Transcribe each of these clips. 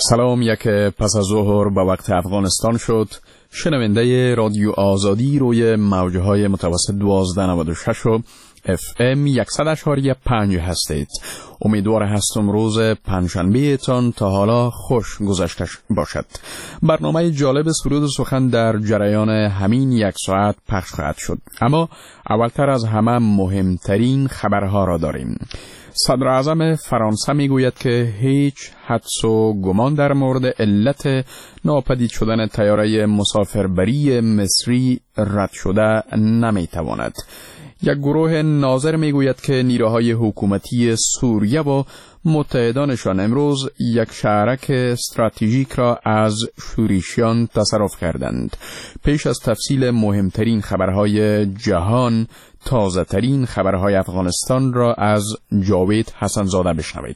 سلام. یک پس از ظهر به وقت افغانستان شد. شنونده رادیو آزادی روی موجهای متوسط 1296 و FM 100.5 هستید. امیدوار هستم روز پنجشنبه تان تا حالا خوش گذشته باشد. برنامه جالب سرود و سخن در جریان همین یک ساعت پخش خواهد شد، اما اولتر از همه مهمترین خبرها را داریم. صدر اعظم فرانسه میگوید که هیچ حدس و گمان در مورد علت ناپدید شدن طیاره مسافربری مصری رد شده نمیتواند. یک گروه ناظر میگوید که نیروهای حکومتی سوریه و متحدانشان امروز یک شهرک استراتژیک را از شورشیان تصرف کردند. پیش از تفصیل مهمترین خبرهای جهان، تازه ترین خبرهای افغانستان را از جاوید حسنزاده بشنوید.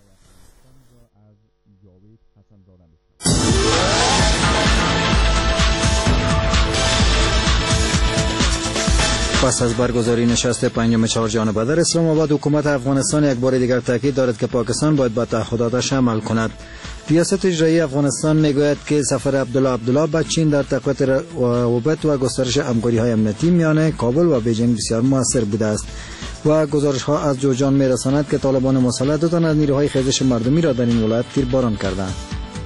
پس از برگزاری نشست پنجم چهارجانبه در اسلام آباد، حکومت افغانستان یک بار دیگر تاکید دارد که پاکستان باید به تعهداتش عمل کند. ریاست اجرایی افغانستان میگوید که سفر عبدالله به چین در تقویت روابط و گسترش همکاری‌های امنیتی میان کابل و بیجینگ بسیار موثر بوده است و گزارش‌ها از جوجان میرساند که طالبان مسلح دو تن از نیروهای خیزش مردمی را در این ولایت تیرباران کردند.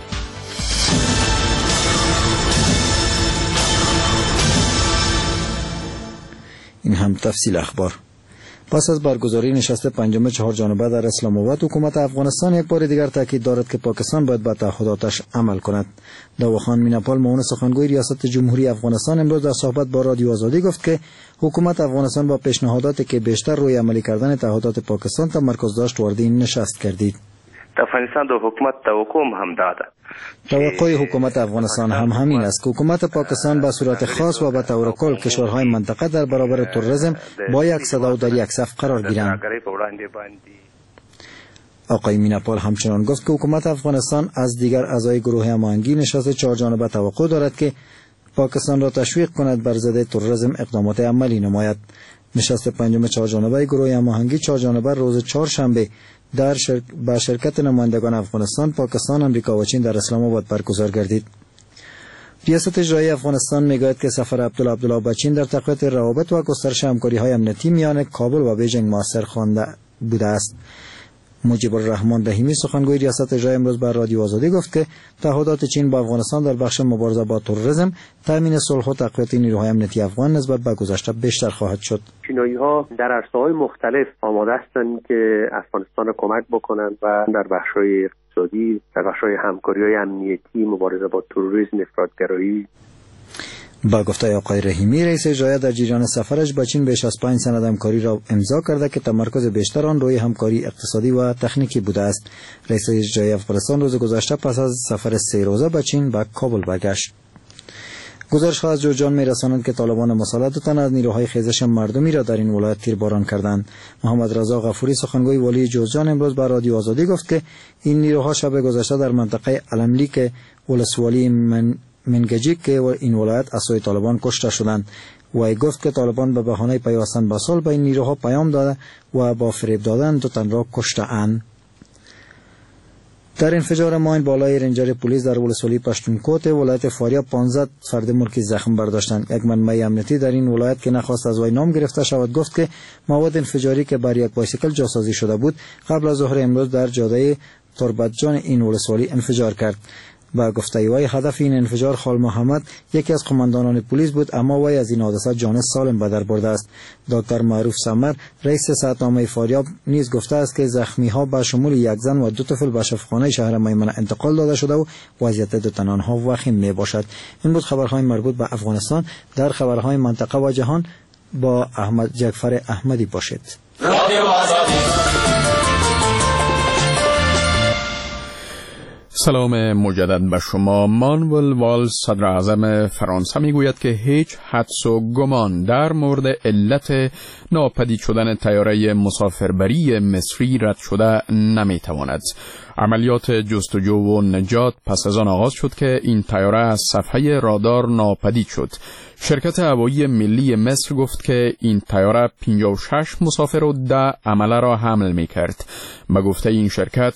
این هم تفصیل اخبار. پس از برگزاری نشست پنجم چهارجانبه در اسلام آباد، حکومت افغانستان یک بار دیگر تاکید دارد که پاکستان باید به تعهداتش عمل کند. داوخان میناپال، معاون سخنگوی ریاست جمهوری افغانستان، امروز در صحبت با رادیو آزادی گفت که حکومت افغانستان با پیشنهاداتی که بیشتر روی عملی کردن تعهدات پاکستان تمرکز داشت وارد این نشست گردید. افغانستان د حکومت توقع هم داده. توقع حکومت افغانستان هم همین است که حکومت پاکستان به صورت خاص و به طور کل کشورهای منطقه در برابر تروریسم با یک صدا و در یک صف قرار گیرند. آقای میناپال همچنان گفت که حکومت افغانستان از دیگر اعضای گروه هماهنگی نشست چهارجانبه توقع دارد که پاکستان را تشویق کند بر ضد تروریسم اقدامات عملی نماید. نشست پنجم چهارجانبه گروه هماهنگی چهارجانبه روز چهارشنبه با شرکت نمایندگان افغانستان، پاکستان، امریکا و چین در اسلام آباد برگزار گردید. ریاست اجرایی افغانستان میگوید که سفر عبدالله به چین در تقویت روابط و گسترش همکاری‌های امنیتی میان کابل و بیجینگ موثر خوانده بوده است. مجیب الرحمن رحیمی، سخنگوی ریاست اجرایی، امروز بر رادیو آزادی گفت که تعهدات چین با افغانستان در بخش مبارزه با تروریسم، تامین صلح و تقویت نیروهای امنیتی افغان نسبت به گذشته بیشتر خواهد شد. چینایی‌ها در عرصه‌های مختلف آماده هستند که افغانستان را کمک بکنند و در بخش‌های اقتصادی، در بخش‌های همکاری‌های امنیتی، مبارزه با تروریسم، افراط‌گرایی. با گفته آقای رحیمی، رئیس اجرایی در جریان سفرش با چین بیش از 5 سند همکاری را امضا کرده که تمرکز بیشتر آن روی همکاری اقتصادی و تکنیکی بوده است. رئیس اجرایی افغانستان روز گذشته پس از سفر 3 روزه به چین به کابل برگشت. گزارش‌ها از جوجان می‌رسانند که طالبان مسلح دو تن از نیروهای خیزش مردمی را در این ولایت تیرباران کردند. محمد رضا غفوری، سخنگوی والی جوزجان، امروز به رادیو آزادی گفت که این نیروها شب گذشته در منطقه علملیک ولسوالی منگجیک که این ولایت از سوی طالبان کشته شدند. و گفت که طالبان به بهانه پیوستن به صلح به این نیروها پیام داده و با فریب دادن دو تن را کشته‌اند. در انفجار ماین بالای رنجر پلیس در ولسوالی پشتونکوت ولایت فاریاب 15 فرد ملکی زخم برداشتند. یک منبع امنیتی در این ولایت که نخواست از وی نام گرفته شود گفت که مواد انفجاری که بر یک بایسیکل جاسازی شده بود قبل از ظهر امروز در جاده تربتجان این ولسوالی انفجار کرد. با گفته وی هدف این انفجار خال محمد، یکی از قماندانان پلیس بود، اما وی از این حادثه جان سالم به در برده است. دکتر معروف سمر، رئیس صحت‌نامه فاریاب، نیز گفته است که زخمی‌ها به شمول یک زن و 2 طفل به شفاخانه شهر میمنه انتقال داده شده و وضعیت دو تن آنها وخیم میباشد. این بود خبرهای مربوط به افغانستان. در خبرهای منطقه و جهان با احمد جعفر احمدی باشید. سلام مجدد به شما. مانوئل والز، صدر اعظم فرانسه، میگوید که هیچ حدس و گمان در مورد علت ناپدید شدن طیاره مسافربری مصری رد شده نمیتواند. عملیات جستجو و نجات پس از آن آغاز شد که این طیاره از صفحه رادار ناپدید شد. شرکت هوایی ملی مصر گفت که این طیاره 56 مسافر و 10 عمله را حمل می‌کرد. به گفته این شرکت،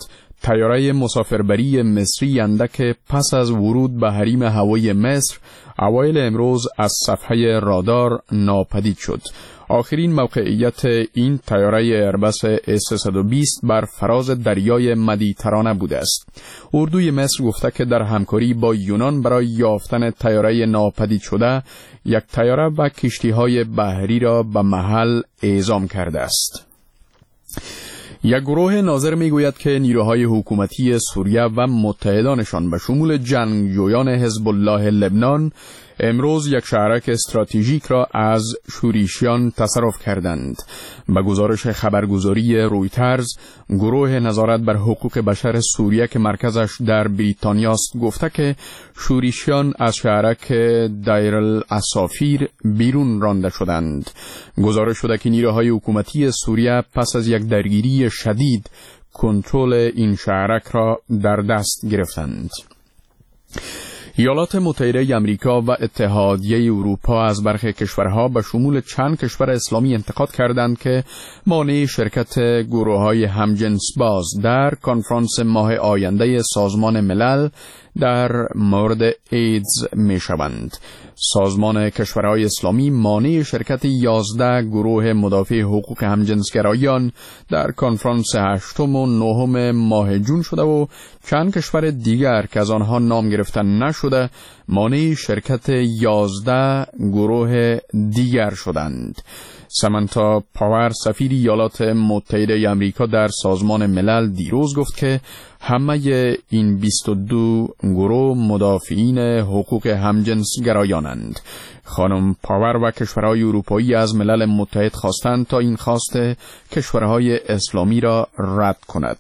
طیاره مسافربری مصری اندک پس از ورود به حریم هوایی مصر اوایل امروز از صفحه رادار ناپدید شد. آخرین موقعیت این طیاره ایربس A320 بر فراز دریای مدیترانه بوده است. اردوی مصر گفته که در همکاری با یونان برای یافتن طیاره ناپدید شده، یک طیاره و کشتی‌های بحری را به محل اعزام کرده است. یک گروه ناظر میگوید که نیروهای حکومتی سوریه و متحدانشان به شمول جنگجویان حزب الله لبنان امروز یک شهرک استراتژیک را از شوریشیان تصرف کردند. به گزارش خبرگزاری رویترز، گروه نظارت بر حقوق بشر سوریه که مرکزش در بریتانیا است گفته که شوریشیان از شهرک دیر الاسافیر بیرون رانده شدند. گزارش شده که نیروهای حکومتی سوریه پس از یک درگیری شدید کنترل این شهرک را در دست گرفتند. ایالات متحده آمریکا و اتحادیه اروپا از برخی کشورها به شمول چند کشور اسلامی انتقاد کردند که مانع شرکت گروه‌های همجنس باز در کنفرانس ماه آینده سازمان ملل در مورد ایدز می‌شوند. سازمان کشورهای اسلامی مانع شرکت 11 گروه مدافع حقوق همجنسگرایان در کنفرانس 8 و 9 ماه جون شده و چند کشور دیگر که از آنها نام گرفته نشده مانع شرکت 11 گروه دیگر شدند. سامانتا پاور سفیر ایالات متحده آمریکا در سازمان ملل دیروز گفت که همه این 22 گروه مدافعین حقوق همجنسگرایانند. خانم پاور و کشورهای اروپایی از ملل متحد خواستند تا این خواست کشورهای اسلامی را رد کند.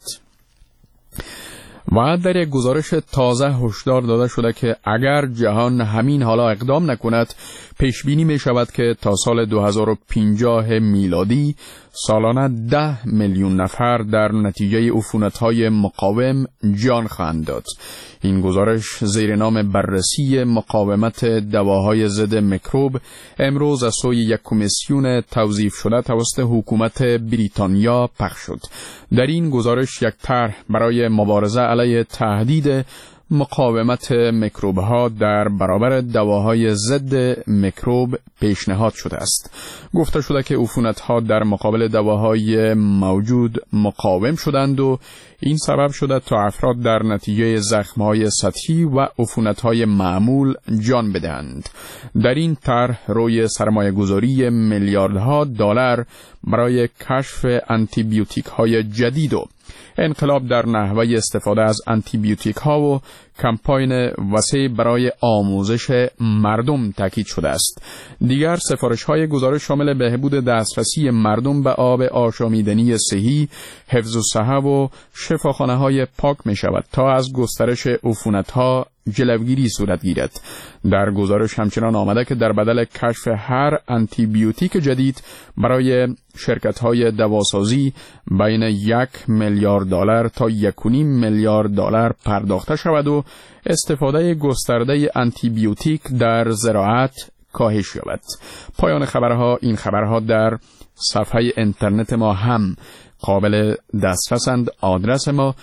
و در یک گزارش تازه هشدار داده شده که اگر جهان همین حالا اقدام نکند، پیش بینی می شود که تا سال 2050 میلادی سالانه 10 میلیون نفر در نتیجه عفونت‌های مقاوم جان خواهند داد. این گزارش زیر نام بررسی مقاومت دواهای ضد میکروب امروز از سوی یک کمیسیون توظیف شده توسط حکومت بریتانیا پخش شد. در این گزارش یک طرح برای مبارزه علیه تهدید مقاومت میکروب‌ها در برابر دواهای ضد میکروب پیشنهاد شده است. گفته شده که عفونت‌ها در مقابل دواهای موجود مقاوم شدند و این سبب شده تا افراد در نتیجه زخم‌های سطحی و عفونت‌های معمول جان بدهند. در این طرح روی سرمایه‌گذاری میلیاردها دلار برای کشف آنتی بیوتیک‌های جدید و انقلاب در نحوه استفاده از آنتی بیوتیک ها و کمپاین وسیع برای آموزش مردم تاکید شده است. دیگر سفارش های گزارش شامل بهبود دسترسی مردم به آب آشامیدنی صحی، حفظ الصحه و شفاخانه های پاک می شود تا از گسترش عفونت ها جلوگیری صورت گیرد. در گزارش همچنان آمده که در بدل کشف هر آنتی بیوتیک جدید برای شرکت‌های دواسازی بین 1 میلیارد دلار تا 1.5 میلیارد دلار پرداخته شود و استفاده گسترده آنتی بیوتیک در زراعت کاهش یابد. پایان خبرها. این خبرها در صفحه اینترنت ما هم قابل دسترسند. آدرس ما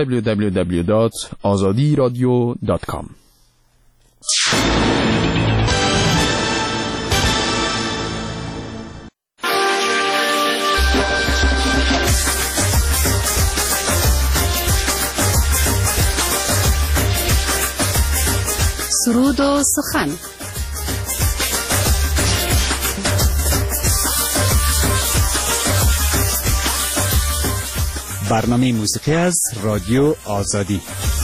www.azadiradio.com. سرود و سخن. برنامه موسیقی از رادیو آزادی.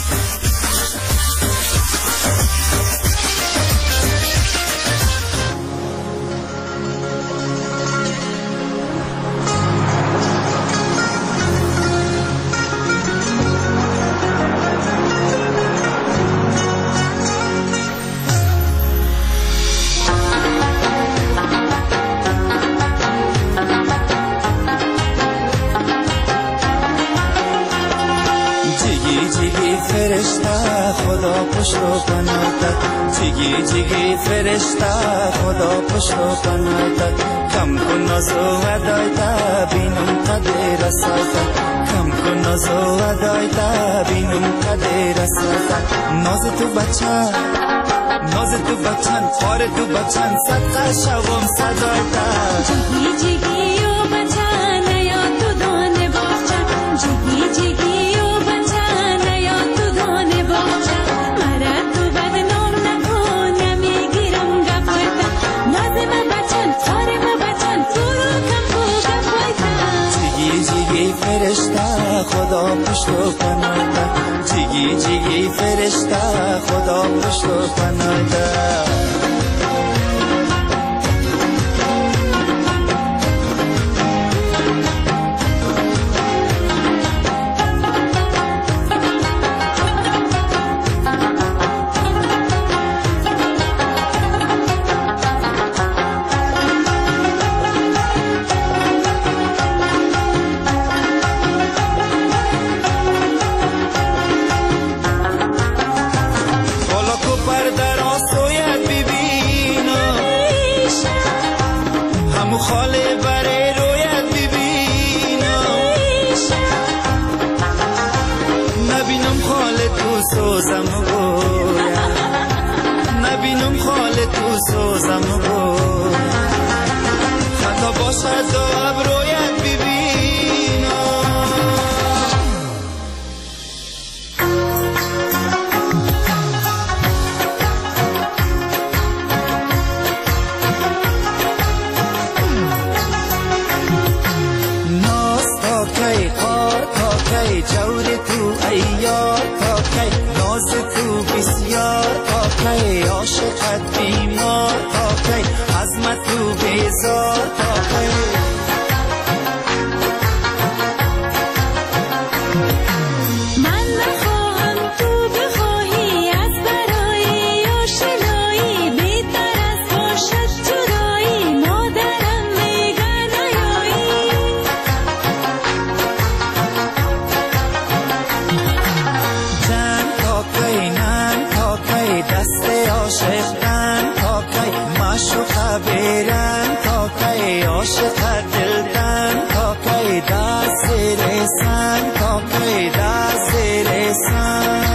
خدا پشت و پناهت جیگی جیگی فرشته خدا پشت و پناهت کم کن ناز و ودایت بینم قدر رسالت کم کن ناز و ادای بینم قدر رساتن ناز تو بچن خار تو بچن صدقه شوم صدای جگی جگی و بچن یا تو دانه باغچن جگی جگی و بچن یا تو دانه باغچن مرا تو بدنام نکن نمیگیرم گفایتن نازم بچن خار بچن تو رو کم کو گفایتن جگی جگی فرشته خدا پشت و پناه جگی جگی فرشته خدا پشت و پناه نبینم خال تو سوزم بود خطا باشد و ابرویت ببینم ناز تا کی خار تا کی جور تو ایار تا کی ناز تو بسیار تا کی عاشقت بیمار تا کی عظمت تو بیزار تا کی من نخواهم تو بخواهی از برای آشنایی بهتر از باشد جدایی مادرم میگه نیایی دست عاشقان تا کی معشوقه بیرن تا کی عاشق دلدن تا کی دست رسن تا کی دست رسن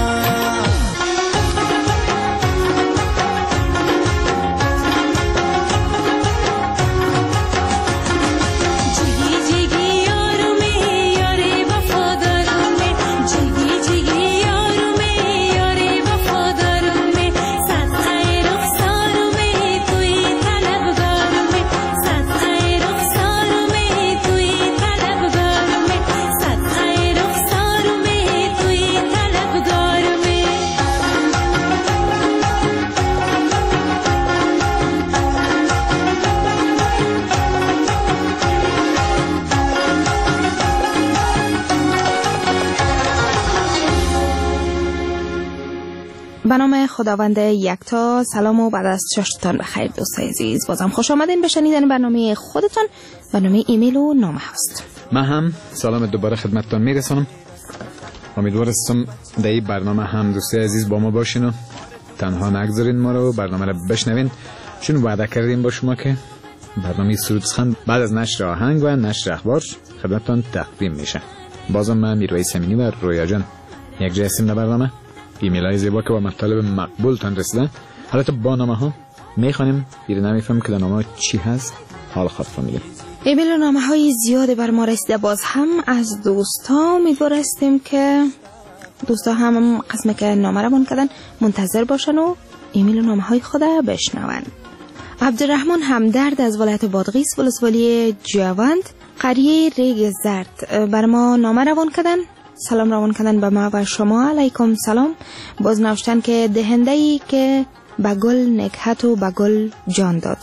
به نام خداوند یکتا. سلام و بعد از چشتان بخیر دوستای عزیز، بازم خوش آمدین به شنیدن برنامه خودتان، برنامه ایمیل و نامه هست. من هم سلام دوباره خدمتتان میرسانم. امیدوارم در این برنامه هم دوستای عزیز با ما باشین و تنها نگذارین ما رو، برنامه رو بشنوین، چون وعده کردیم با شما که برنامه سرودسخن بعد از نشر آهنگ و نشر اخبار خدمتتان تقدیم میشه. بازم من میرویس امینی و رویا جان یک جای هستیم در برنامه. ایمیل های زیبا که با مطالب مقبول تان رسیدن. حالا تو با نامه ها میخوانیم، بیره نمیفهم که در نامه ها چی هست، حال خواهد میگیم. ایمیل و نامه های زیاده بر ما رسیده. باز هم از دوستا امیدوار هستیم که دوستا هم قسمه که نامه را بون کردن منتظر باشن و ایمیل و نامه های خود بشنون. عبدالرحمن همدرد از ولایت بادغیس ولسوالی جوند قریه ریگ زرد بر ما نامه روان کردن، سلام روان کردن به ما و شما. علیکم سلام. باز نوشتن که دهنده‌ای که به گل نکهت و به گل جان داد،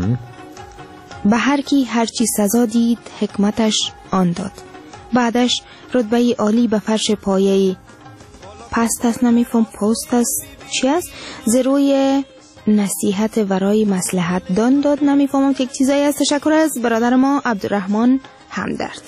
به هر کی هر چی سزا دید حکمتش آن داد، بعدش رتبه عالی به فرش پایه پست است، نمیفهم پست است چی است، زروی نصیحت ورای مصلحت دان داد، نمیفهمم که یک چیزایی است. تشکر از برادر ما عبدالرحمن همدرد.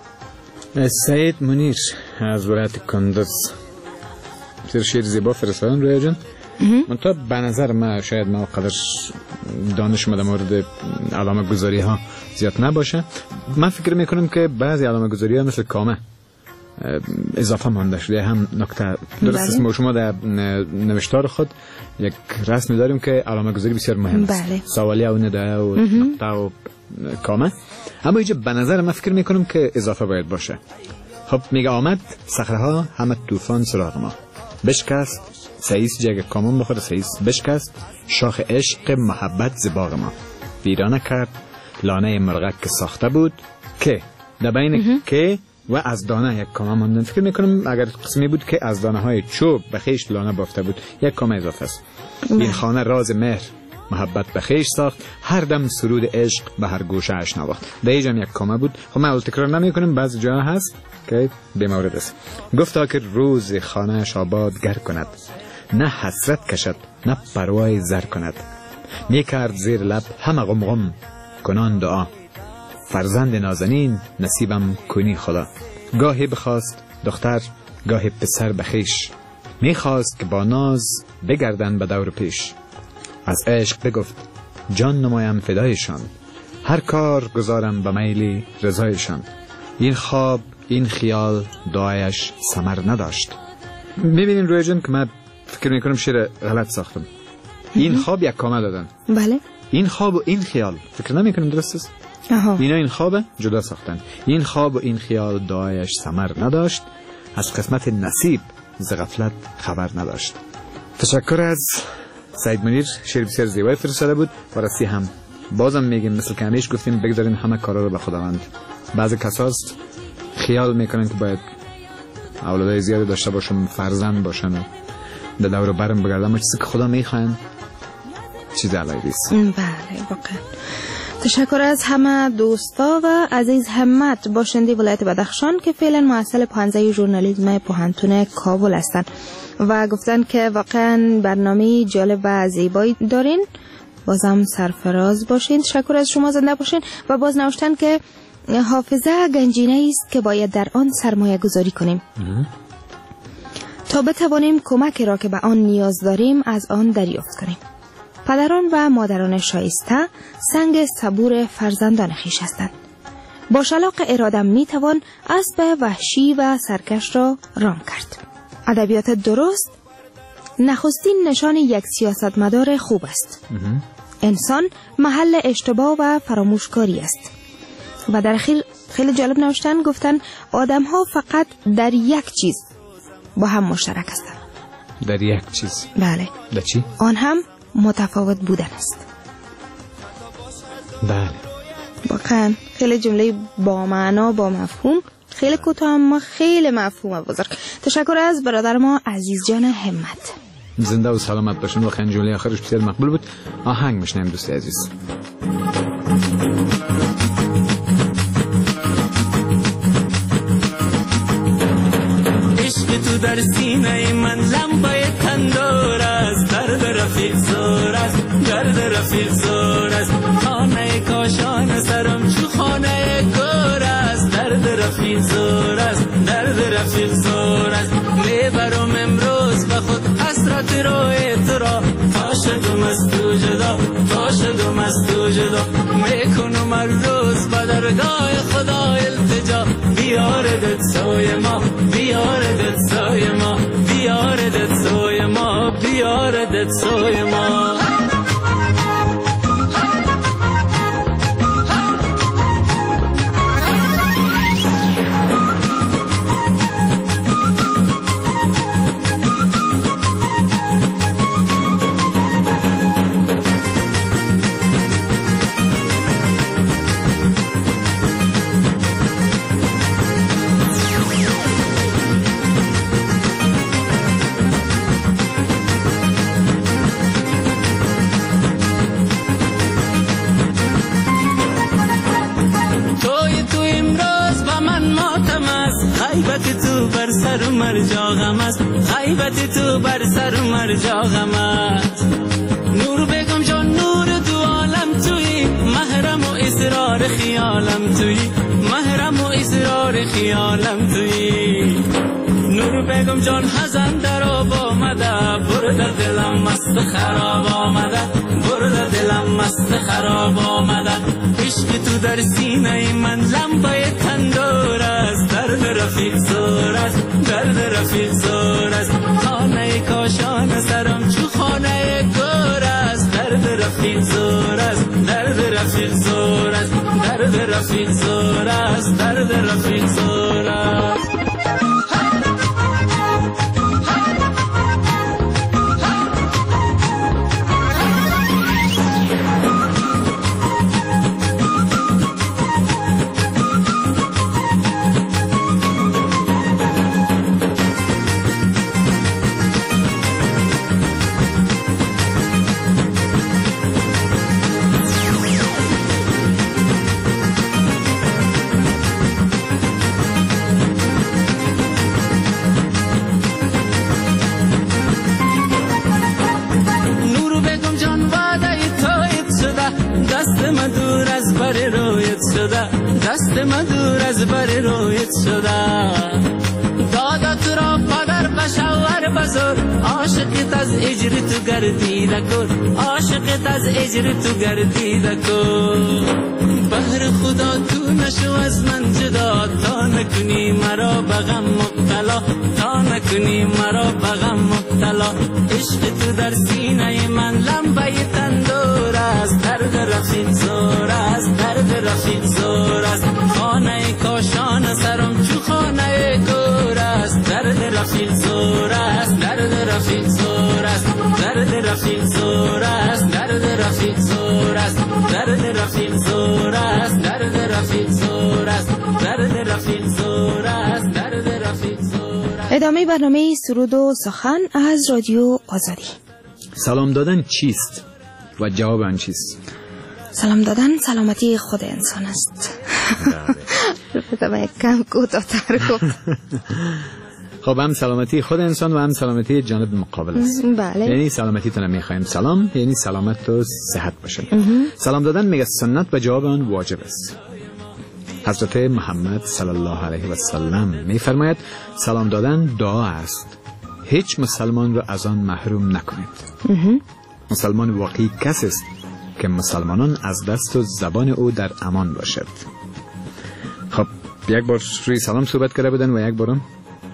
سعید منیر از ولایت کندز بسیار شعر زیبا فرستادن رویا جان. منتها به نظر من شاید ما قدر دانشم در مورد علامه گذاری ها زیاد نباشه. من فکر میکنم که بعضی علامه گذاری ها مثل کامه اضافه مانده شده. هم نکته درست است. ما شما در نوشتار خود یک رسمی داریم که علامه گذاری بسیار مهم است. سوالیه و نده و نقطه و کامه. اما اینجا به نظر من فکر میکنم که اضافه باید باشه. خب میگه آمد صخره ها همه طوفان سراغ ما، بشکست سعیس جگ کامون بخوره سعیس، بشکست شاخ عشق محبت زباغ ما، ویرانه کرد لانه مرغک که ساخته بود که در بین که و از دانه یک کامه ماندن. فکر میکنم اگر قسمی بود که از دانه های چوب به خیش لانه بافته بود، یک کامه اضافه است. این خانه راز مهر محبت به خیش ساخت، هر دم سرود عشق به هر گوشه اش نواخت. در اینجا یک کامه بود. خب من تکرار نمی کنم، بعضی جا هست که بی مورد است. گفتا که روز خانه آباد گر کند، نه حسرت کشد نه پروای زر کند، می کرد زیر لب همه غم غم کنان دعا، فرزند نازنین نصیبم کنی خدا. گاهی بخواست دختر گاهی پسر بخیش، می خواست که با ناز بگردن به دور پیش، از عشق بگفت جان نمایم فدایشان، هر کار گذارم به میلی رضایشان. این خواب این خیال دعایش ثمر نداشت. میبینین روی جان که من فکر میکنم شعر غلط ساختم. این خواب یک کامه دادن. بله. این خواب و این خیال فکر نمیکنم درست است. اینا این خواب جدا ساختن. این خواب و این خیال دعایش ثمر نداشت، از قسمت نصیب ز غفلت خبر نداشت. تشکر از سعید منیر. شعر بسیار زیبای فرستاده بود و راستی هم بازم میگیم مثل که همیشه گفتیم بگذارین همه کارا رو به خداوند. بعضی کساست خیال میکنن که باید اولادای زیادی داشته باشن، فرزند باشن و در دور برم بگردن، اما چیزی که خدا میخواین چیز علایی نیست. بله واقعا. تشکر از همه دوستا و عزیز همت باشنده ولایت بدخشان که فعلا محصل پانزه ژورنالیسم پوهنتون کابل هستند و گفتن که واقعا برنامه جالب و زیبایی دارین. بازم سرفراز باشین. تشکر از شما، زنده باشین. و باز نوشتن که حافظه گنجینه است که باید در آن سرمایه گذاری کنیم تا بتوانیم کمک را که به آن نیاز داریم از آن دریافت کنیم. پدران و مادران شایسته سنگ صبور فرزندان خویش هستند. با شلاق ارادم میتوان اسب وحشی و سرکش را رام کرد. ادبیات درست نخستین نشان یک سیاستمدار خوب است. انسان محل اشتباه و فراموشکاری است. و در اخیر خیلی جالب نوشتن، گفتن آدم ها فقط در یک چیز با هم مشترک هستند. در یک چیز؟ بله. در چی؟ آن هم متفاوت بودن است. بله. واقعا خیلی جمله با معنا با مفهوم، خیلی کوتاه اما خیلی مفهوم بزرگ. تشکر از برادر ما عزیز جان همت. زنده و سلامت باشین. واقعا جمله آخرش بسیار مقبول بود. آهنگ میشنیم دوست عزیز. عشق تو در سینه من لمبای تندور است، درد رفیق زور است، درد رفیق زور است. خانه کاشان سرم چو خانه گور است، درد رفیق زور است، درد رفیق زور است. میبرم امروز به خود حسرت روی تو را، تا شدم از تو جدا، تا شدم از تو جدا. میکنم هر روز به درگاه خدا التجا، بیاردت سوی ما، بیاردت سوی ما، بیاردت سوی ما، بیاردت سوی ما. غیبت تو بر سر مرجا غم است، غیبت تو بر سر مرجا غم است. نور بگم جان نور دو عالم تویی، محرم و اسرار خیالم تویی، محرم و اسرار خیالم تویی. نور بگم جان حزن در آب آمده، برد دلم مست خراب آمده، برد دلم مست خراب آمده. عشق تو در سینه من لمبای تندور است، درد رفیق زور است درد رفیق زور است خانه کاشان سرم چو خانه گور است درد رفیق زور است درد رفیق زور است درد رفیق زور است درد رفیق زور است دست من دور از بر رویت شده دادت را پدر بشور بزرگ عاشقت از اجر تو گردیده کن عاشقت از اجر تو گردیده کن بهر خدا تو نشو از من جدا تا نکنی مرا بغم مبتلا تا نکنی مرا بغم مبتلا عشق تو در سینه من لمبه تندور است درد رفیق زور است درد رفیق زور است خانه کاشان سرم چو خانه گور است درد رفیق زور است درد رفیق زور است درد رفیق زور است درد رفیق زور است درد رفیق زور است درد رفیق زور است درد رفیق زور است درد رفیق زور است. ادامه برنامه سرود و سخن از رادیو آزادی. سلام دادن چیست و جواب آن چیست؟ سلام دادن سلامتی خود انسان است. بله. کم کوتاه‌تر گفت. خب هم سلامتی خود انسان و هم سلامتی جانب مقابل است. بله. یعنی سلامتی تو نمیخوایم سلام یعنی سلامت و صحت باشه. سلام دادن میگه سنت و جواب آن واجب است. حضرت محمد صلی الله علیه و سلم میفرماید سلام دادن دعا است. هیچ مسلمان را از آن محروم نکنید. مسلمان واقعی کسی است که مسلمانان از دست و زبان او در امان باشد. خب یک بار روی سلام صحبت کرده بودن و یک بارم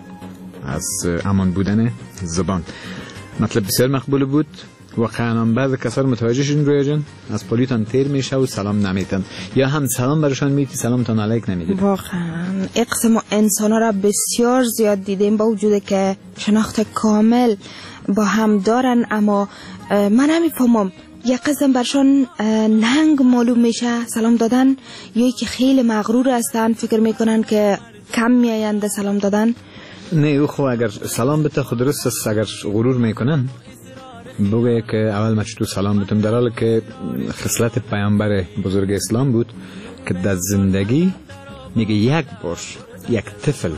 از امان بودن زبان. مطلب بسیار مقبول بود. واقعا بعض کسا رو متوجه شدین رویا جان از پلیتان تیر میشه و سلام نمیتن یا هم سلام برشان میتی سلامتان علیک نمیدید. واقعا اقسم ما انسان ها را بسیار زیاد دیدیم با وجود که شناخت کامل با هم دارن اما من نمیفهمم یک قسم برشان نهنگ معلوم میشه سلام دادن یا که خیلی مغرور هستن فکر میکنن که کم میایند سلام دادن. نه او خو اگر سلام بته خود درست است اگر غرور میکنن بگه که اول ما تو سلام بتم در حالی که خصلت پیامبر بزرگ اسلام بود که در زندگی میگه یک بار یک طفل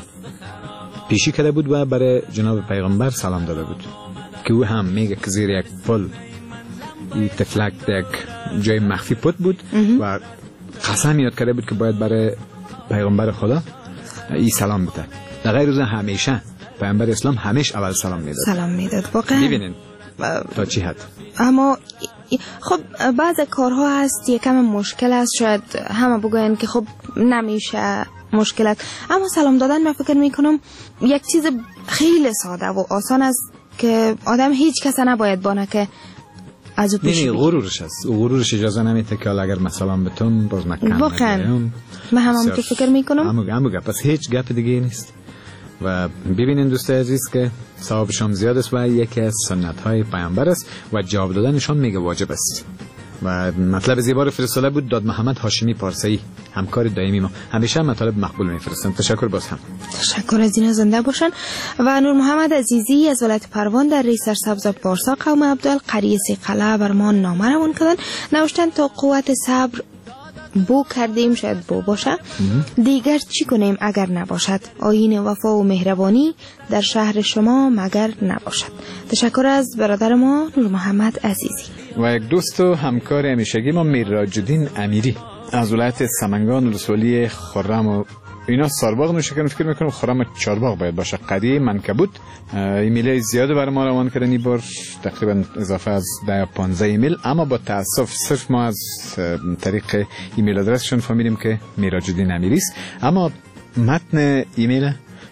پیشی کرده بود و برای جناب پیغمبر سلام داده بود که او هم میگه که زیر یک پل این طفلک یک جای مخفی پت بود و قسم یاد کرده بود که باید برای پیغمبر خدا این سلام بده. در غیر روزه همیشه پیامبر اسلام همیشه اول سلام میداد. واقعا ببینین تا چی حد. اما خب بعض کارها هست یکم مشکل است شاید همه بگوین که خب نمیشه مشکل است اما سلام دادن من فکر میکنم یک چیز خیلی ساده و آسان است که آدم هیچ کس نباید بانه که از او پیش غرورش است. غرورش اجازه نمیده که اگر مثلا بتون باز مکان واقعا من هم تو فکر میکنم همو گپ پس هیچ گپ دیگه نیست. و ببینین دوستای عزیز که ثوابشون زیاد است و یکی از سنت های پیامبر است و جواب دادنشون میگه واجب است. و مطلب زیبا فرستاده بود داد محمد هاشمی پارسایی همکار دائمی ما همیشه مطالب مقبول میفرستن. تشکر باز هم. تشکر از اینا زنده باشن. و نور محمد عزیزی از ولایت پروان در ریسر سبز پارسا قوم عبدال قریه قلعه برمان نامه روان کردن نوشتن تا قوت صبر بو کردیم شاید بو باشه دیگر چی کنیم اگر نباشد آیین وفا و مهربانی در شهر شما مگر نباشد. تشکر از برادر ما نور محمد عزیزی. و یک دوست و همکار همیشگی ما میراج‌الدین امیری از ولایت سمنگان رسولی خرم و اینا سارباغ نوشکن فکر میکنم خرم چارباغ باید باشه قریه منکبوت ایمیل زیاده برای ما روان کردن این بار تقریبا اضافه از 10-15 ایمیل اما با تاسف صرف ما از طریق ایمیل آدرسشون فهمیدیم که میراج‌الدین امیری است اما متن ایمیل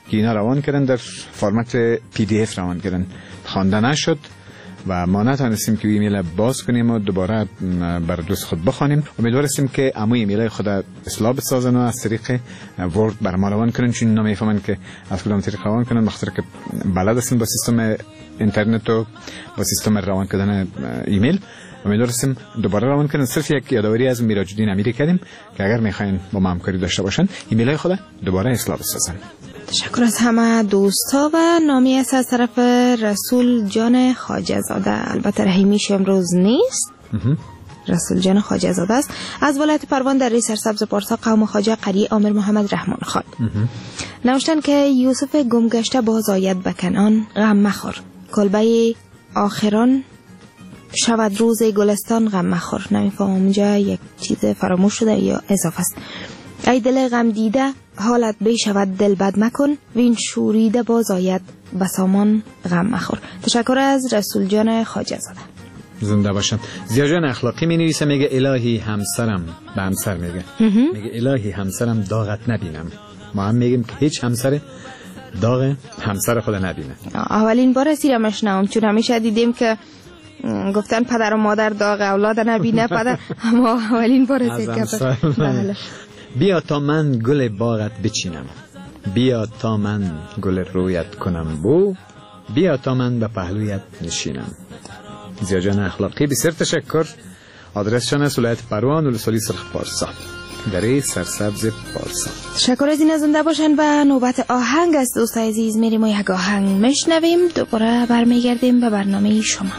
که اینا روان کردن در فرمت PDF روان کردن، خوانده نشد و ما نتونستیم که ایمیل باز کنیم و دوباره بر دوست خود بخوانیم. امیدواریم که عمو ایمیل خود اصلاح بسازن و از طریق ورد بر ما روان کنن، چون نمیفهمن که از کدام طریق روان کنن، بخاطر که بلد هستن با سیستم اینترنت و با سیستم روان کردن ایمیل. امیدواریم دوباره روان کنن. صرف یک یادآوری از میراج‌الدین امیری کردیم که اگر میخواین با ما همکاری داشته باشن ایمیل خود دوباره اصلاح بسازن. تشکر از همه دوستا و نامی است از طرف رسول جان خواجه زاده. البته رحیمیش امروز نیست. رسول جان خواجه زاده است از ولایت پروان در سرسبز پارسا، قوم خواجه قری عامر محمد رحمان خان. نوشتن که یوسف گمگشته باز آید به کنعان، غم مخور، کلبه آخران شود روز گلستان، غم مخور. نمیفهمم اینجا یک چیز فراموش شده یا اضافه است. ای دل غم دیده حالت بشود دل بد مکن، وین شوریده باز آید بسامان، غم مخور. تشکر از رسول جان خواجه زاده. زنده باشن. زیا جان اخلاقی می نویسه، میگه الهی همسرم، به همسر میگه الهی همسرم داغت نبینم. ما هم میگیم که هیچ همسر داغ همسر خود نبینه. اولین بار سیرمش نام، چون همیشه دیدیم که گفتن پدر و مادر داغ اولاد نبینه پدر، اما اولین بار بله. بیا تا من گل باغت بچینم، بیا تا من گل رویت کنم بو، بیا تا من به پهلویت نشینم. زیا جان اخلاقی بسیار تشکر. آدرسشان است ولایت پروان، ولسوالی سرخ پارسا، دره سرسبز پارسا. تشکر از این زنده باشن. و نوبت آهنگ است دوستای عزیز، میریم و یک آهنگ میشنویم، دوباره برمیگردیم به برنامه شما.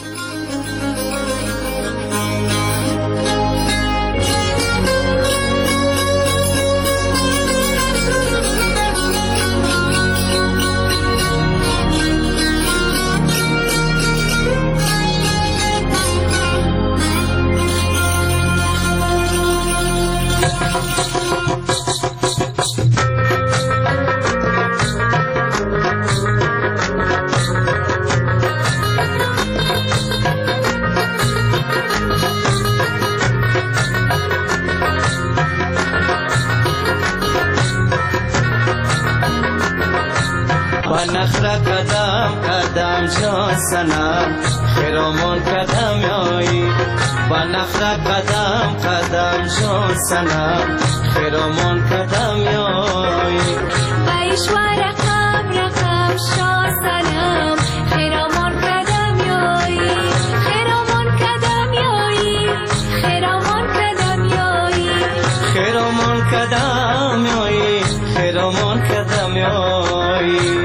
نخرا قدم قدم جان سنم خیرامون قدم یایی، با نخرا قدم قدم جان سنم خیرامون قدم یایی، بیشوار رقم رقم شان سنم خیرامون قدم یایی، خیرامون قدم یایی، خیرامون قدم یایی، خیرامون قدم یایی، خیرامون قدم یایی.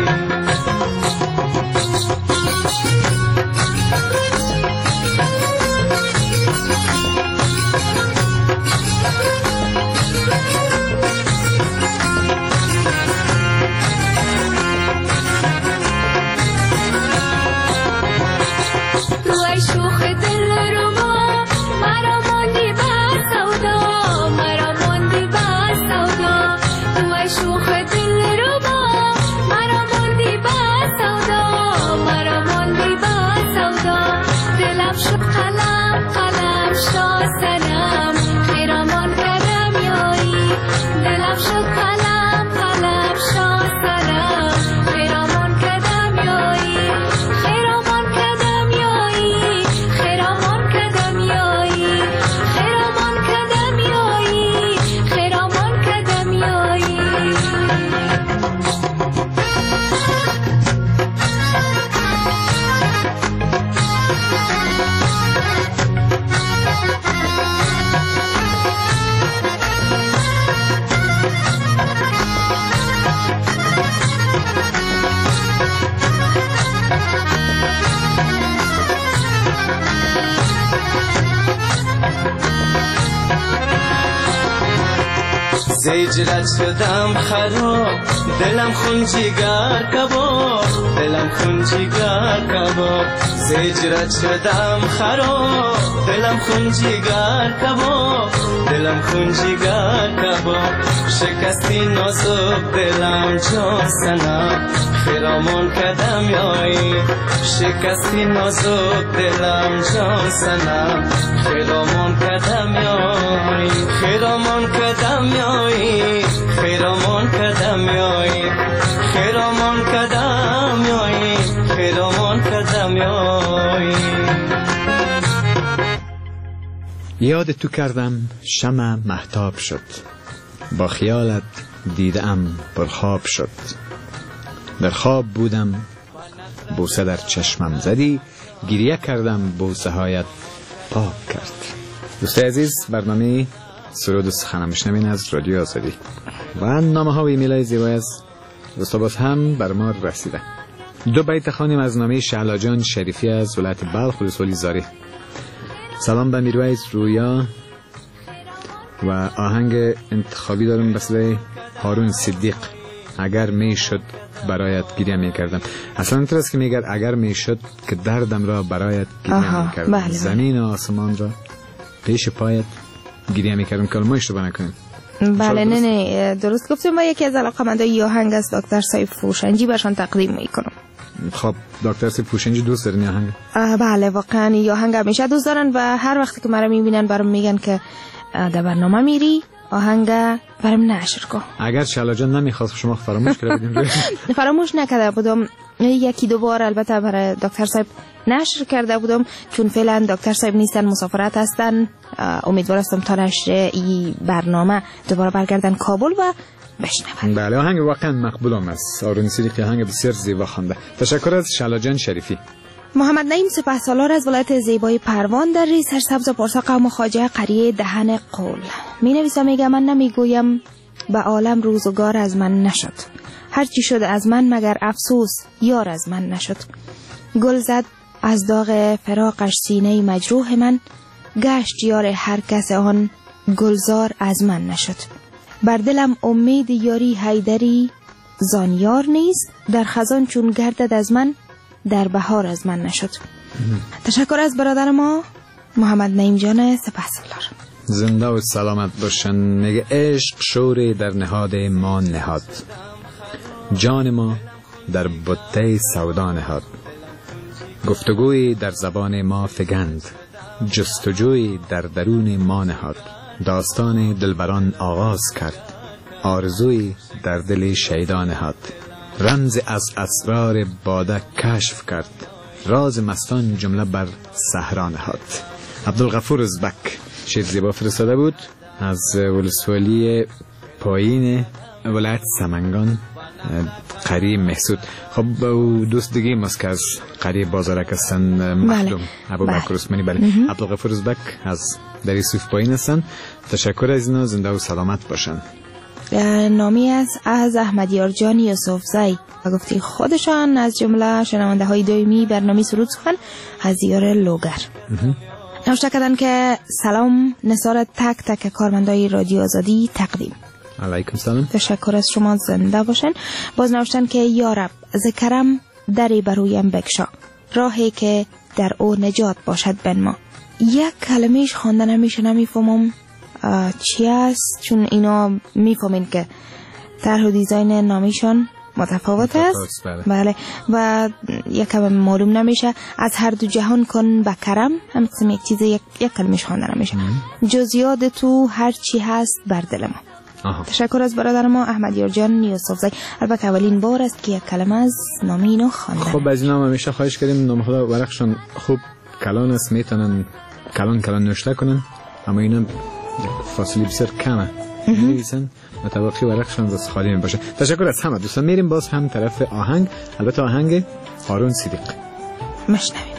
زیجرت شدم خراب، دلم خون جگر کباب، دلم خون جگر کباب، زیجرت شدم خراب، دلم خون جگر کباب، دلم خون جگر کباب، شکستی نازک دلم جان سنم خیرامون قدم یایی، شکستی نازک دلم جان سنم خیرامون قدم یایی، خیرامون قدم یایی، خیرامون قدم یایی، خیرامان کدم یایی خیرامان کدم یایی یاد تو کردم شمع مهتاب شد با خیالت دیدم پرخواب شد در خواب بودم بوسه در چشمم زدی گریه کردم بوسه هایت پاک کرد. دوستای عزیز برنامه سرود و سخن میشنوین از رادیو آزادی و نامه ها و ایمیل های زیبای از دوستا باز هم بر ما رسیده. دو بیت خوانیم از نامه شعلا جان شریفی از ولایت بلخ ولسوالی زاری. سلام به میرویس رویا و آهنگ انتخابی دارم بسیار هارون صدیق اگر میشد برایت گریه میکردم. اصلا اینطور است که میگه اگر میشد که دردم را برایت گریه میکردم. بله. زمین و آسمان را پیش پایت گریه میکردم. کلمه اشتباه نکنید. بله نه درست گفتم و یکی از علاقه‌مندای آهنگ از دکتر سعید فوشنجی برشان تقدیم میکنم. خب دکتر سعید فوشنجی دوست دارن آهنگ؟ بله واقعا این آهنگ همیشه دوست دارن و هر وقتی که مرا میبینن برام میگن که در برنامه میری آهنگ برام نشر کن. اگر شعلا جان نمیخواست شما فراموش کردید. فراموش نکرده بودم، یکی دو بار البته برای دکتر صاحب نشر کرده بودم چون فعلا دکتر صاحب نیستن، مسافرت هستن. امیدوارم تا نشر این برنامه دوباره برگردن کابل و بشنون. بله آهنگ واقعا مقبولم است. هارون صدیقی آهنگ بسیار زیبا خوانده. تشکر از شعلا جان شریفی. محمد نعیم سپهسالار از ولایت زیبای پروان در ری سرسبز و پرسا قوم خواجه قریه دهن قول می نویسم میگه من نمیگویم به عالم روزگار از من نشد، هرچی شد از من مگر افسوس یار از من نشد. گل زد از داغ فراقش سینه مجروح من، گشت یار هر کس آن گلزار از من نشد. بر دلم امید یاری حیدری زان یار نیست، در خزان چون گردد از من در بهار از من نشد. تشکر از برادر ما محمد نعیم جان سپهسالار. زنده و سلامت باشن. میگه عشق شوری در نهاد ما نهاد، جان ما در بطه سودا نهاد. گفتگوی در زبان ما فگند، جستجوی در درون ما نهاد. داستان دلبران آغاز کرد، آرزوی در دل شیدا نهاد. رمز از اسرار باده کشف کرد، راز مستان جمله بر صحرا نهاد. عبدالغفور ازبک شعر زیبا فرستاده بود از ولسوالی پایین ولایت سمنگان قریه محسود. خب دوست دیگه ماست که از قریه بازارک هستن، مخدوم ابوبکر عثمانی. بله عبدالغفور ازبک از در یوسف پایین هستن. تشکر از اینا، زنده و سلامت باشن. نامی از احمدیار جان یوسف زی و گفتی خودشان از جمله شنونده های دائمی برنامه سرود سخن از دیار لوگر نوشته کردن که سلام نثار تک تک کارمندای رادیو آزادی تقدیم. علیکم سلام. تشکر از شما، زنده باشن. باز نوشتن که یا رب ذکرم دری برویم بکشا، راهی که در او نجات باشد بنما. یک کلمهش خوانده نمیشه، نمیفهمم چی است، چون اینا میفهمین که طرح و دیزاین نامیشان متفاوت است. بله و یکم معلوم نمیشه. از هر دو جهان کن به کرم، هم قسم یک چیز یک کلمش خوانده نمیشه. جز یاد تو هر چی هست بر دل ما. تشکر از برادر ما احمدیار جان یوسف زی. البته اولین بار است که یک کلمه از نام اینو خوانده. خب از اینا همیشه خواهش کردیم نام خدا ورقشون خوب کلان است، میتونن کلان نوشته کنن، اما اینا فاصله بسیار کمه می‌نویسن و طبقی ورقشون بس خالی میباشه. تشکر از همه دوستان. میریم باز هم طرف آهنگ، البته آهنگ هارون صدیق. مشنویم.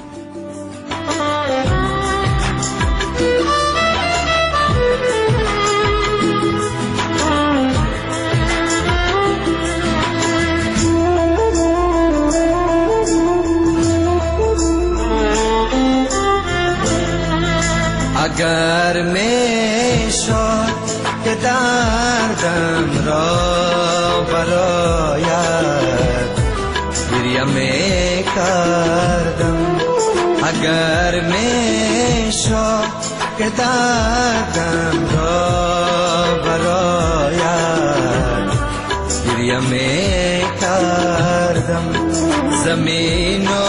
اگر میشد که دردم را برایت گریه میکردم، اگر میشد که دردم را برایت گریه میکردم، زمین و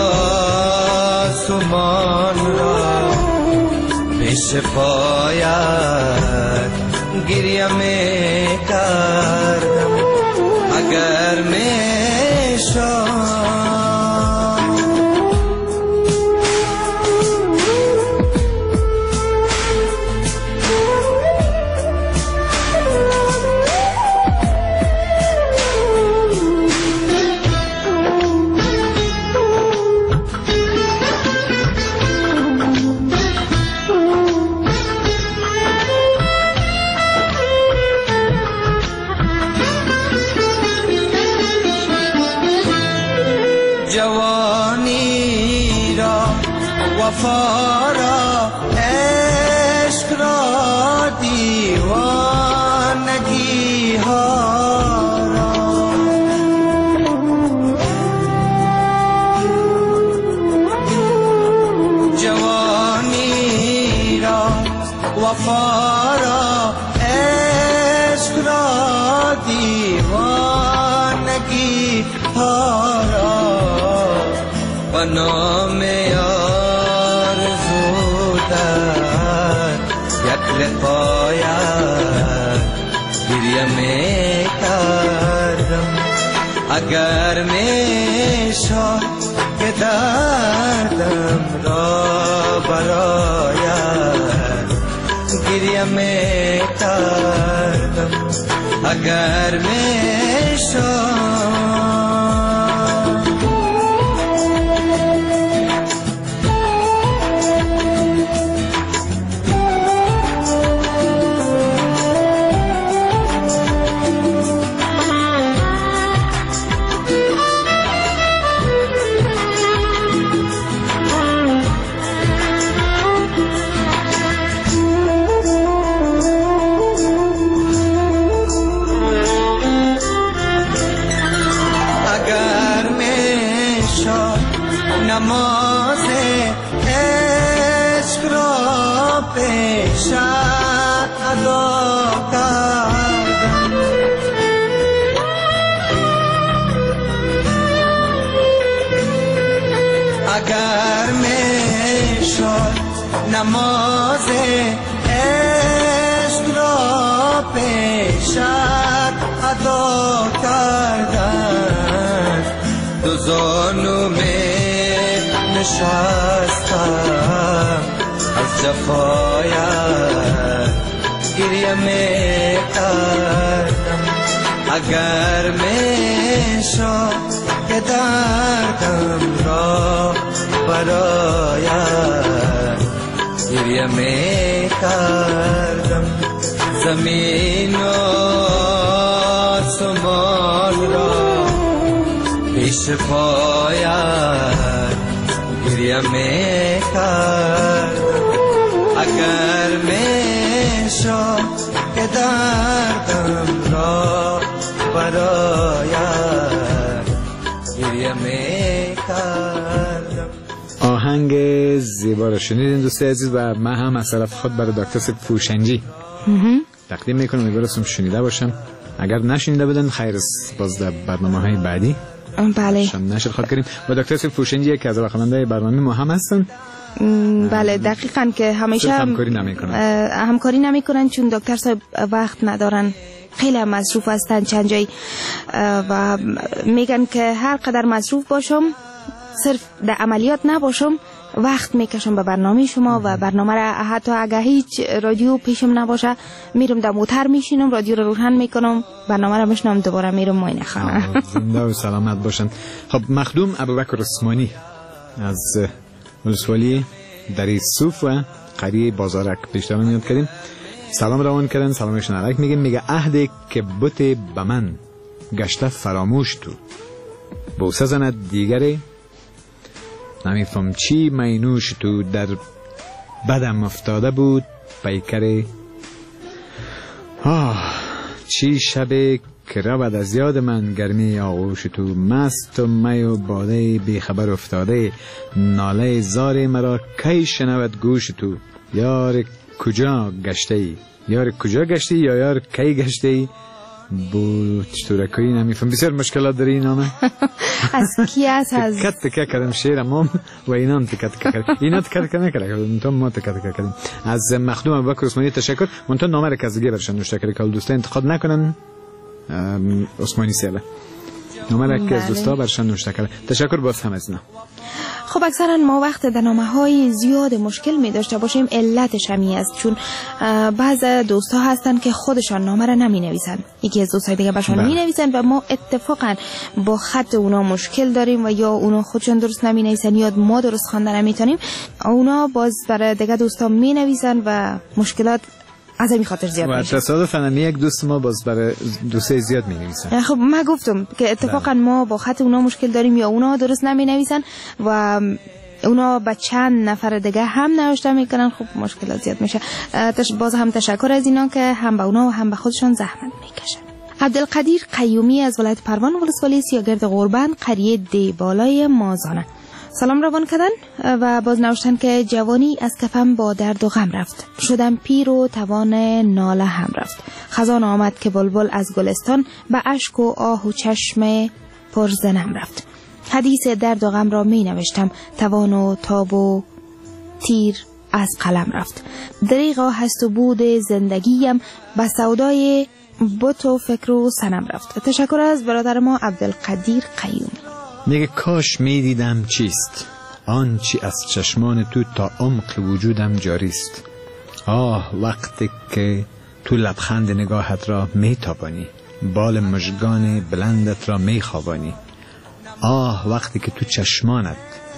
سمان را پیش پایت گریه میکردم، اگر جوانی را وفا را عشق را دیوانگی ها را جوانی را وفا را عشق را دیوانگی ها را و نام آرزو در یک لقایت گریه می کردم اگر می شد که دردم را برایت گریه می کردم اگر می شد نماز عشق را پیشت ادا کردم اگر می شد نماز عشق را پیشت ادا کردم دو زانو می نشستم از جفایت گریه می کردم اگر می شد که دردم را برایت گریه می کردم زمین و آسمان را پیش پایت گریه می کردم اگر می شد که دردم را برایت گریه می کردم. آهنگ زیبا را شنیدین دوست عزیز و من هم از طرف خود برای دکتر فروشنجی تقدیم میکنم. امیدوارم شنیده باشن، اگر نشنیده بودن خیر است باز در برنامه‌های بعدی بله نشر خواهد کنیم. و دکتر فروشنجی یک از خواننده برنامه ما هم هستن. بله دقیقاً که همیشه همکاری نمیکنن چون دکتر صاحب وقت ندارن، خیلی مصروف هستن چند جای و میگن که هر قدر مصروف باشم صرف در عملیات نباشم وقت میکشم به برنامه شما و برنامه را حتی اگه هیچ رادیو پیشم نباشه میرم در موتر میشینم رادیو رو روشن میکنم برنامه را میشنم دوباره میرم معاینه خانه. زنده و سلامت باشن. خب مخدوم ابوبکر عثمانی از ولسوالی دری صوف و قریه بازارک پیشتر یاد کردیم سلام روان کردن. سلامشون علیک میگیم. میگه عهد که بت به من گشته فراموش تو بوسه زند دیگری نمیفهم چی مینوش تو در بدم افتاده بود پیکره چی شبه که رود از یاد من گرمی آغوش تو مست و می و باده بیخبر افتاده ناله زار مرا کی شنود گوش تو یار کجا گشته ای یار کجا گشته ای یا یار کی گشته ای بود چطورکایی نمیفهم. بسیار مشکلات داره این نامه. از کی از تکت کردم شعر امام و اینان تکت کردم اینا تکت نکردم ما تکت کردیم. از مخدوم ابوبکر عثمانی تشکر. منتها نامه را که از دیگه برشن نوشته کرده که دوستان انتقاد نکنن. عثمانی سیله نامه را که از دوستا برشان نوشته کرده. تشکر باز هم از اینا. خب اکثرا ما وقت در نامه‌های زیاد مشکل می داشته باشیم علتش همی است، چون بعض دوستا هستن که خودشان نامه را نمی نویسن، یکی از دوستای دیگه برشان می نویسن و ما اتفاقا با خط اونا مشکل داریم و یا اونا خودشان درست نمی نویسن یا ما درست خواندن نمیتونیم، اونا باز برای دیگه دوستا می نویسن و مشکلات از این خاطر زیاد میشه. و تصادفاً یک دوست ما باز برای دوستای زیاد می نویسن. خب من گفتم که اتفاقا ما با خط اونا مشکل داریم یا اونا درست نمی نویسن و اونا با چند نفر دیگه هم نوشته میکنن، خب مشکلات زیاد میشه. باز هم تشکر از اینا که هم به اونا و هم به خودشان زحمت میکشن. عبدالقدیر قیومی از ولایت پروان ولسوالی سیاگرد قربان قریه دی بالای مازانه سلام روان کردن و باز نوشتن که جوانی از کفم با درد و غم رفت، شدم پیر و توان ناله هم رفت، خزان آمد که بلبل از گلستان به اشک و آه و چشم پرزنم رفت، حدیث درد و غم را می نوشتم، توان و تاب و تیر از قلم رفت، دریغا هست و بود زندگیم به سودای بت و فکر و سنم رفت. تشکر از برادر ما عبدالقدیر قیومی. میگه کاش میدیدم چیست آنچی از چشمان تو تا عمق وجودم جاریست. آه وقتی که تو لبخند نگاهت را میتابانی، بال مژگان بلندت را میخوابانی. آه وقتی که تو چشمانت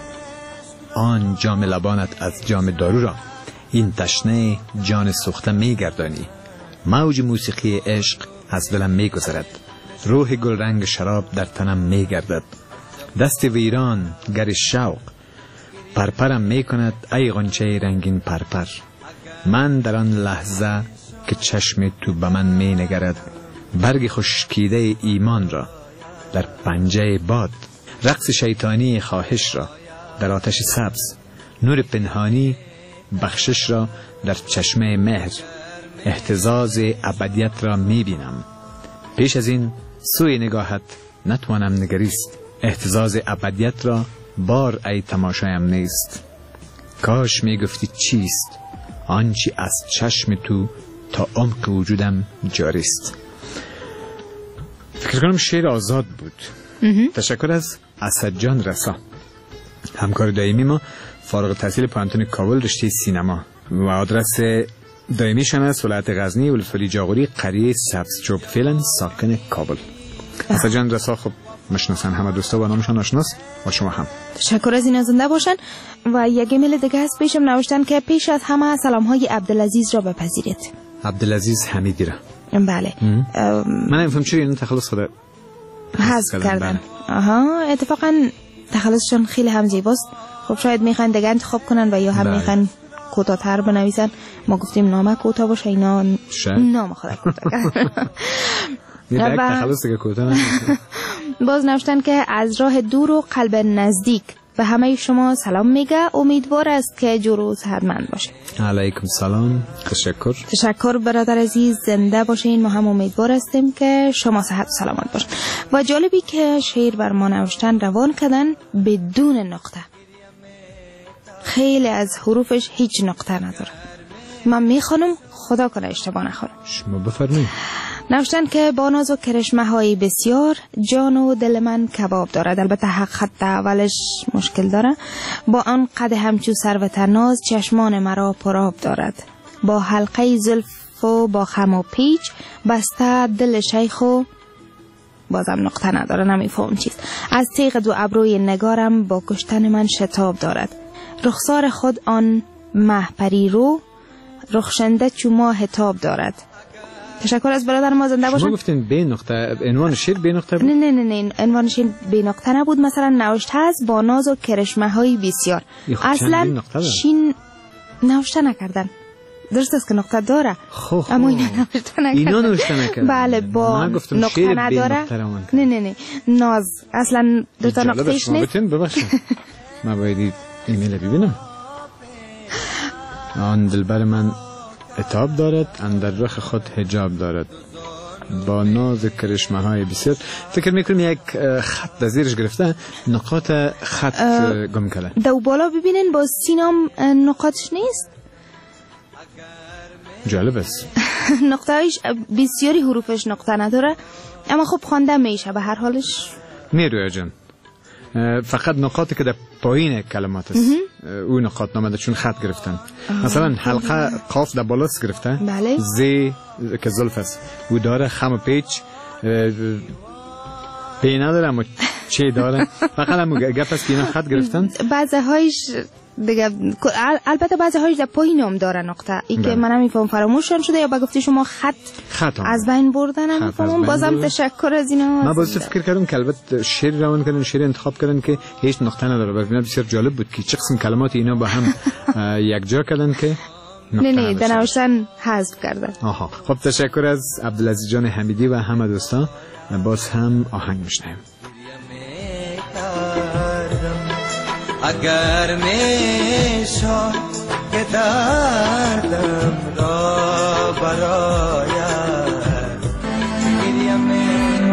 آن جام لبانت از جام دارو را این تشنه جان سوخته میگردانی. موج موسیقی عشق از دلم میگذرد، روح گل رنگ شراب در تنم میگردد. دست ویران گر شوق پرپرم میکند ای غنچه رنگین پرپر. من در آن لحظه که چشم تو به من می نگرد، برگ خشکیده ایمان را در پنجه باد، رقص شیطانی خواهش را در آتش سبز، نور پنهانی بخشش را در چشمه مهر، اهتزاز ابدیت را می بینم. پیش از این سوی نگاهت نتوانم نگریست، اهتزاز ابدیت را بار ای تماشایم نیست. کاش می گفتی چیست آنچی از چشم تو تا عمق وجودم جاریست. فکر کنم شعر آزاد بود. تشکر از اسدجان رسا، همکار دائمی ما، فارغ التحصیل پانتون کابل، رشته سینما، و آدرس دائمیشان است ولایت غزنی، ولسوالی جاغوری، قریه سبزچوب فعلا ساکن کابل. اسدجان رسا خب مشناسن، همه دوستا با نامشان آشناس، با شما هم. تشکر از این زنده باشن. و یک ایمیل دیگه هست پیشم نوشتن که پیش از همه سلام‌های عبدالعزیز را بپذیرید. عبدالعزیز حمیدی را. بله. من نمی‌فهم چرا این تخلص خود حذف کردن. آها، اتفاقا تخلصشون خیلی هم زیباست. خب شاید میخوان دیگه انتخاب کنن و یا هم میخوان کوتاه‌تر بنویسن. ما گفتیم نامه کوتاه باشه، اینا نامه خود کوتاه کردن. یک تخلص دیگه کوتاه. باز نوشتن که از راه دور و قلب نزدیک به همه شما سلام میگه، امیدوار است که جور و صحتمند باشه. علیکم سلام. تشکر برادر عزیز، زنده باشین. ما هم امیدوار هستیم که شما صحت و سلامت باشین. و جالبی که شعر بر ما نوشتن روان کردن بدون نقطه، خیلی از حروفش هیچ نقطه نداره. من میخوانم، خدا کنه اشتباه نخونم. شما بفرمایید. نوشتن که با ناز و کرشمه های بسیار جان و دل من کباب دارد. البته حق خط اولش مشکل داره. با آن قد همچو سروت ناز چشمان مرا پرآب دارد. با حلقه زلف و با خم و پیچ بسته دل شیخ و بازم نقطه نداره، نمیفهم چیست. از تیغ دو ابروی نگارم با کشتن من شتاب دارد. رخسار خود آن مه پری رو رخشنده چو ماه تاب دارد. تشکر از برادر ما، زنده باشن. شما گفتین به نقطه، عنوان شعر به نقطه بود؟ نه عنوان شعر به نقطه نبود. مثلا نوشته است با ناز و کرشمه های بسیار. اصلا شین نوشته نکردن. درست است که نقطه داره، اما اینا نوشته نکردن. اینا نوشته نکردن. بله، با نقطه نداره. نه ناز اصلا دو تا نقطهش نیست. ببخشید من باید ایمیل ببینم. آن دلبر من عتاب دارد، اندر رخ خود حجاب دارد، با ناز کرشمه های بسیار. فکر میکنم یک خط زیرش گرفته، نقاط خط گم کرده. دو بالا ببینین با سینام نقاطش نیست. جالب است. نقطه‌اش بسیاری حروفش نقطه نداره، اما خب خوانده میشه به هر حالش. نیروی جان فقط نقاطی که در پایین کلمات است اون نقاط نامده چون خط گرفتن. مثلا حلقه قاف در بالاست گرفته، بله. زی که زلف است و داره خم پیچ پی نداره اما چه داره فقط هم گپ است که اینا خط گرفتن. بعضی هایش دیگه البته بعضی هایش در پایین هم داره نقطه ای که من نمیفهم فراموششون شده یا با گفته شما خط از بین بردن نمیفهمم. بازم تشکر از اینا. من باز فکر کردم که البته شعر روان کردن، شعر انتخاب کردن که هیچ نقطه نداره. برای بسیار جالب بود که چه قسم کلمات اینا با هم یک جا کردن که نه در نوشتن حذف کردن. آها خب تشکر از عبدالعزیز جان حمیدی و همه دوستان. باز هم آهنگ میشنیم. اگر میشد که دردم را براید گریم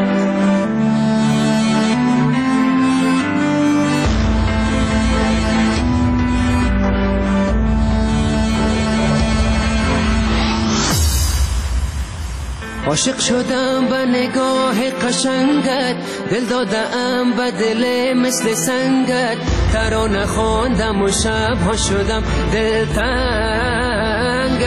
عاشق شدم به نگاه قشنگت، دل دادم به دل مثل سنگت، ترانه خواندم و شبها شدم دلتنگت.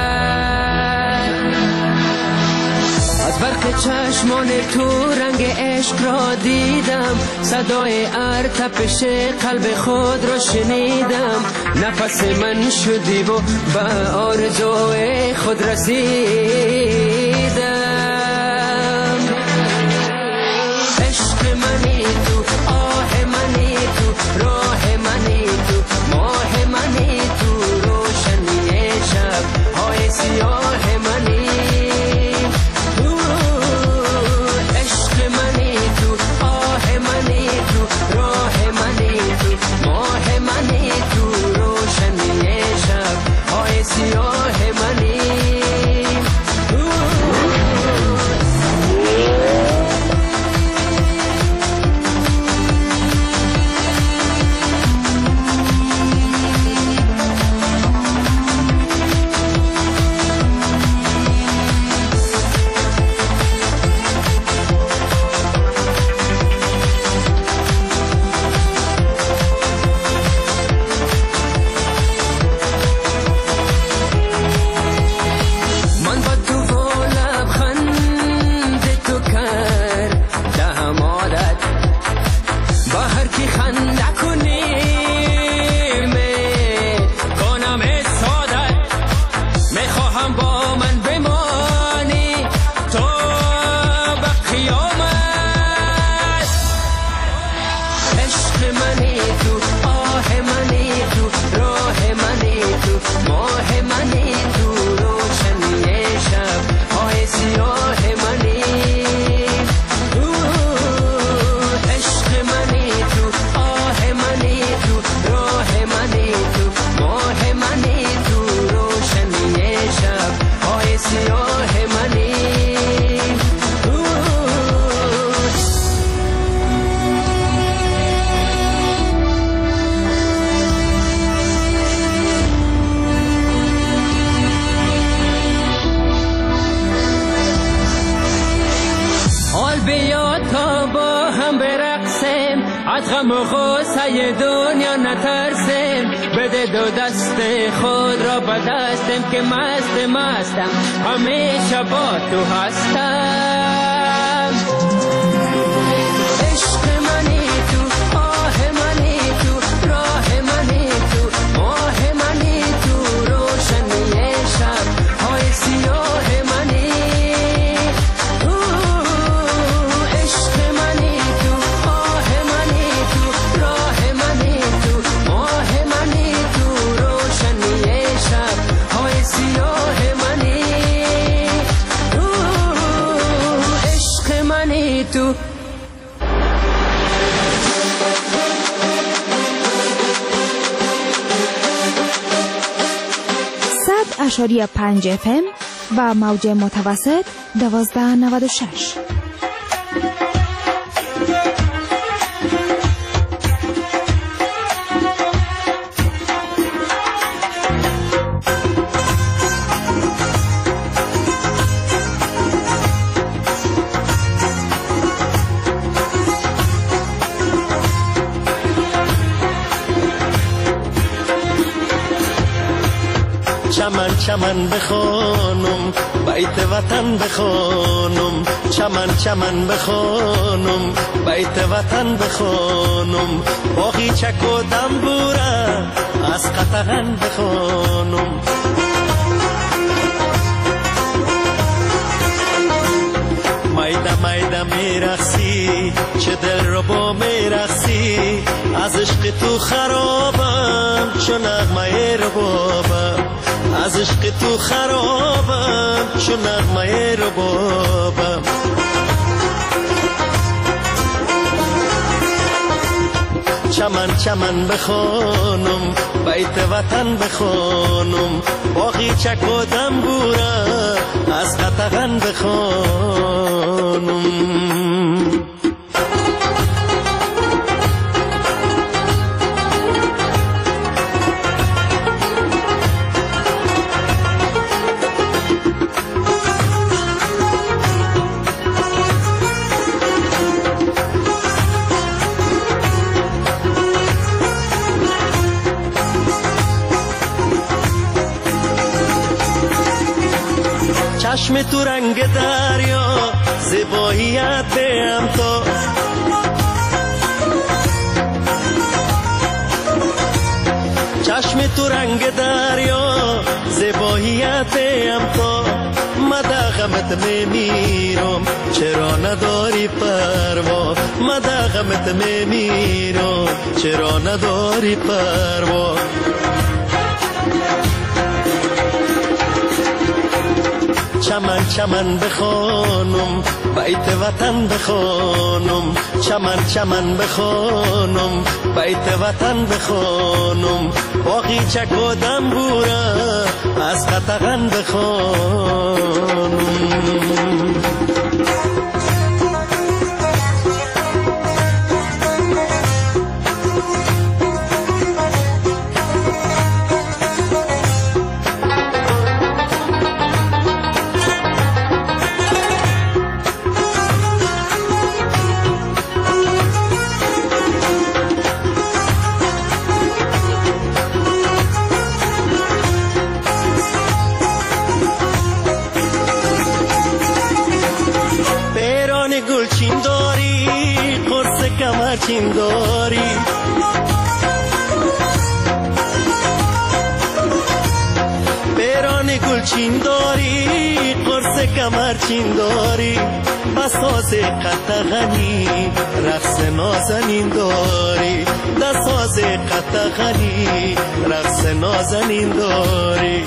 از برق چشمان تو رنگ عشق را دیدم، صدای ارتپش قلب خود را شنیدم، نفس من شدی و به آرزوی خود رسیدم. عشق منی تو، آه منی تو، راه منی تو، ماه منی تو، روشنی شب های سیاه منی. عشق منی تو، آه منی تو، راه منی تو، ماه منی تو، روشنی شب های سیاه منی. غم و غصه دنیا نترسیم، بده دو دست خود را به دستم که مستم همیشه با تو هستم. عشق منی تو، آه منی تو، راه منی تو، ماه منی تو، روشنی شب های سیاه منی. تو 100.5 FM و موج متوسط 1296. چمن چمن بخونم بیت وطن بخونم چمن چمن بخونم بیت وطن بخونم باقی چک و دنبوره از قطغن بخونم مایده مایده میرخسی چه دل رو با میرخسی از عشق تو خرابم چون نغمه ربابم از عشق تو خرابم چون نغمه ربابم چمن چمن بخونم بیت وطن بخونم باقی چک و دنبوره از قطغن بخونم چشم تو رنگ دریا زیباییت هم تو چشم تو رنگ دریا زیباییت هم تو مدغمت میمیرم چرا نداری پروا مدغمت میمیرم چرا نداری پروا چمن چمن بخونم بیت وطن بخونم چمن چمن بخونم بیت وطن بخونم باقی چک و دنبوره از قطغن بخونم گلچین داری قرص کمرچین داری بیران گلچین داری قرص کمرچین داری بساز قطغنی رقص نازنین داری دساز قطغنی رقص نازنین داری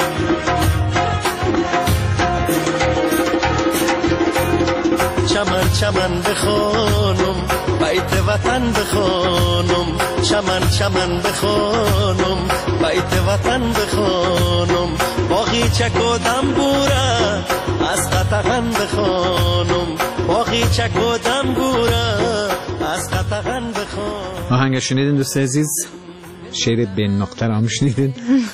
چمن چمن بخونم بیت وطن بخونم چمن چمن بخونم بیت وطن بخونم باقی چک و دنبوره از قطغن بخونم باقی چک و دنبوره از قطغن بخونم آهنگ شنیدین دوست عزیز شعر بین نقطه را هم شنیدین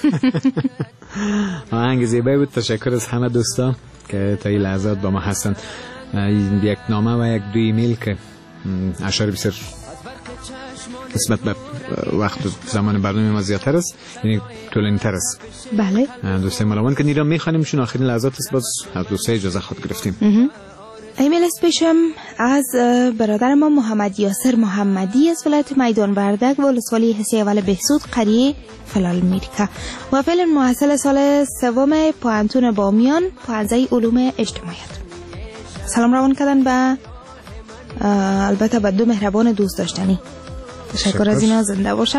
آهنگ زیبایی بود تشکر از همه دوستان که تا این لحظات با ما هستن یک نامه و یک دو ایمیل که اشعار بسیار نسبت به وقت زمان برنامه ما زیادتر است یعنی طولانی تر است بله دوستای ملاوان که نیرا میخوانیم چون آخرین لحظات است باز از دوستای اجازه خود گرفتیم ایمیل اسپیشم از برادر ما محمد یاسر محمدی از ولایت میدان وردک و ولسوالی حسی اول بهسود قریه فیلالمریکا و فعلا محصل سال سوم پوانتون بامیان پوانزه علوم اجتماعیت. سلام روان کردن به البته به دو مهربان دوست داشتنی تشکر از اینا زنده باشن.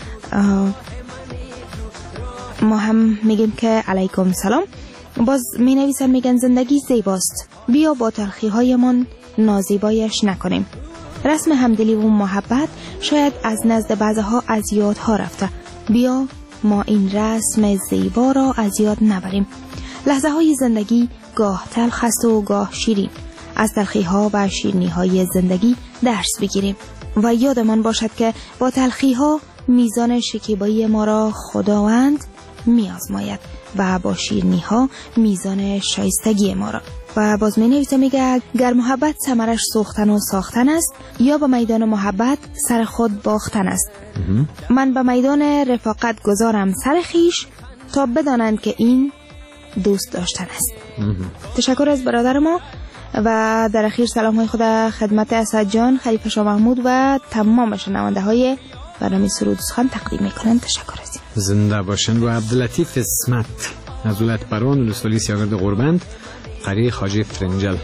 ما هم میگیم که علیکم سلام. باز می نویسن میگن زندگی زیباست بیا با تلخی هایمان نازیبایش نکنیم. رسم همدلی و محبت شاید از نزد بعضها از یادها رفته بیا ما این رسم زیبا را از یاد نبریم. لحظه های زندگی گاه تلخ است و گاه شیرین. از تلخی ها و شیرینی های زندگی درس بگیریم و یادمان باشد که با تلخی ها میزان شکیبایی ما را خداوند می آزماید و با شیرینی ها میزان شایستگی ما را. و باز می نویسه میگه گر محبت ثمرش سوختن و ساختن است یا به میدان محبت سر خود باختن است. من به میدان رفاقت گذارم سر خیش تا بدانند که این دوست داشتن است. تشکر از برادر ما و در اخیر سلام های خود خدمت اسد جان، خلیفه شاه محمود و تمام شنونده های برنامه سرود سخن تقدیم میکنند. تشکر از این. زنده باشند. و عبداللطیف اسمت از ولایت پروان ولسوالی سیاگرد غربند قریه خواجه فرنجل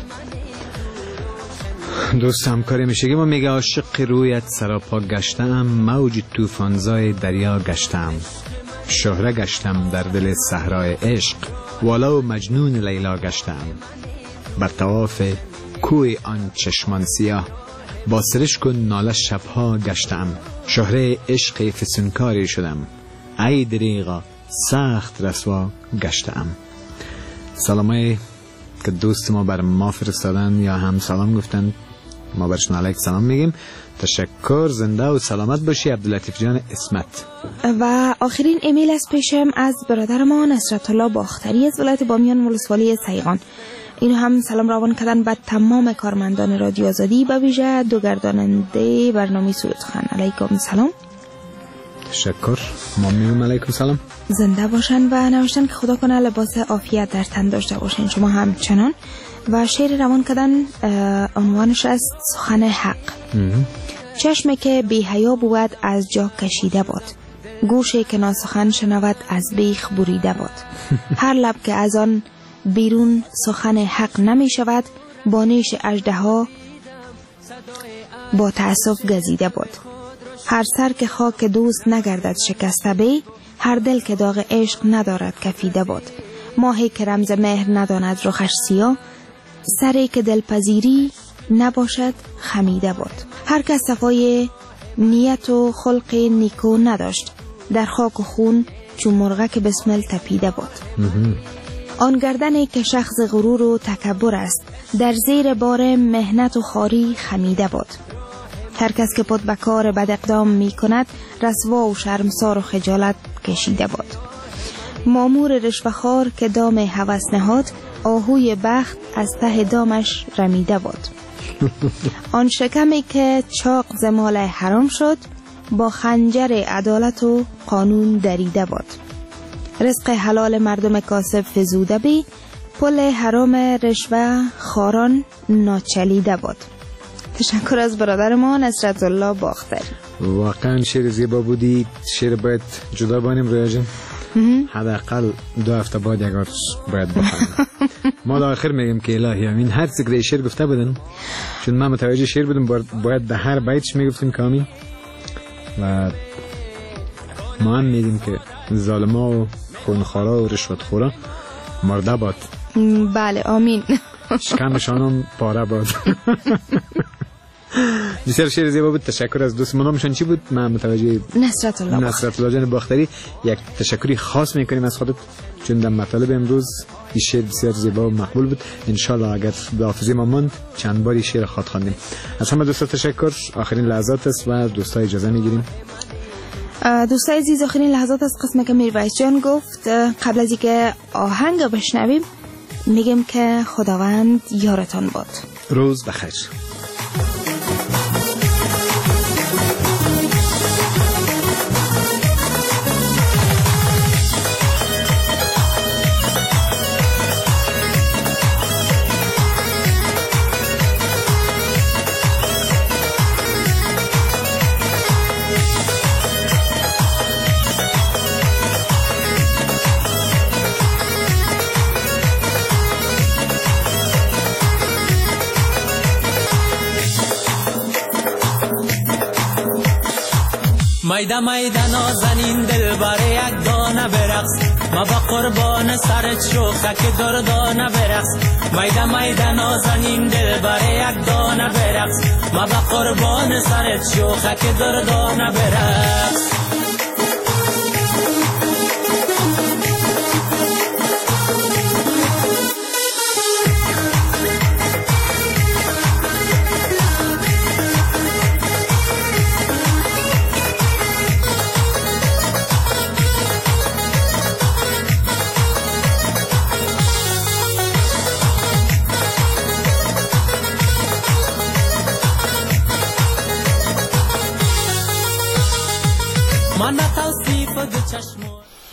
دوست همکاری میشه ما میگه عاشق رویت سراپا گشتم، موج طوفانزای دریا گشتم، شهره گشتم در دل صحرای عشق، والا و مجنون لیلا گشتم، بر طواف کوی آن چشمان سیاه، با سرشک و ناله شبها گشتم، شهره عشق فسونکاری شدم، ای دریغا سخت رسوا گشتم. سلامای که دوست ما بر ما فرستادن یا هم سلام گفتن، ما برشون علیک سلام میگیم. تشکر، زنده و سلامت باشی عبداللطیف جان اسمت. و آخرین ایمیل از پیشم از برادر ما نصرت الله باختری از ولایت بامیان ولسوالی سیغان. اینو هم سلام روان کردن به تمام کارمندان رادیو آزادی، به ویژه دو گرداننده برنامه سرود سخن. علیکم سلام. تشکر، ما میگم علیکم سلام. زنده باشن و نوشتن که خدا کنه لباس عافیت در تن داشته باشین شما هم چنان. و شعر روان کردن عنوانش است سخن حق. چشمی که بی حیا بود از جا کشیده بود، گوشی که ناسخن شنود از بیخ بریده بود، هر لب که از آن بیرون سخن حق نمی شود، با نیش اژدها با تأسف گزیده بود، هر سر که خاک دوست نگردد شکسته بی، هر دل که داغ عشق ندارد کفیده بود، ماهی که رمز مهر نداند رخش سیاه، سری که دلپذیری نباشد خمیده بود، هر کس صفای نیت و خلق نیکو نداشت، در خاک و خون چون مرغه که بسمل تپیده بود. آن گردنی که شخص غرور و تکبر است، در زیر بار مهنت و خاری خمیده بود، هر کس که پد به کار بد اقدام می کند، رسوا و شرمسار و خجالت کشیده بود، مامور رشوه‌خوار که دام هوس نهاد، آهوی بخت از ته دامش رمیده بود، آن شکمی که چاق زمال حرام شد، با خنجر عدالت و قانون دریده بود، رزق حلال مردم کاسب فزوده بی، پل حرام رشوه خاران ناچلیده بود. تشکر از برادر ما نصرت الله باختری. واقعا شعر زیبا بودی. شعر باید جدا بانیم رویا جان، حداقل 2 هفته بعد یک باید بخونیم. ما در آخر میگیم که الهی امین، هر چیزی شعر گفته بودن، چون ما متوجه شعر بودیم باید به هر بیتش میگفتیم که آمین. و ما هم میگیم که ظالما و خونخوارا و رشوتخورا مرده باد. بله آمین. شکمشان هم پاره باد. بسیار شعر زیبا بود. تشکر از دوست. نامشان چی بود؟ من متوجه نصرت الله جان باختری. یک تشکری خاص میکنیم از خودت، چون در مطالب امروز این شعر بسیار زیبا و مقبول بود. انشالله اگر به حافظه ما ماند چند باری شعر خود خواندیم. از همه دوستا تشکر. آخرین لحظات است و دوستا اجازه میگیریم. دوستای عزیز، آخرین لحظات از قسمت که میرویس جان گفت. قبل از اینکه آهنگ بشنویم میگم که خداوند یارتان باد. روز بخیر. میده میده نازنین دل باره یک دانه برقص، ما با قربان سرت شوخک دردانه برقص. میده میده نازنین دل باره یک دانه برقص، ما با قربان سرت شوخک دردانه برقص.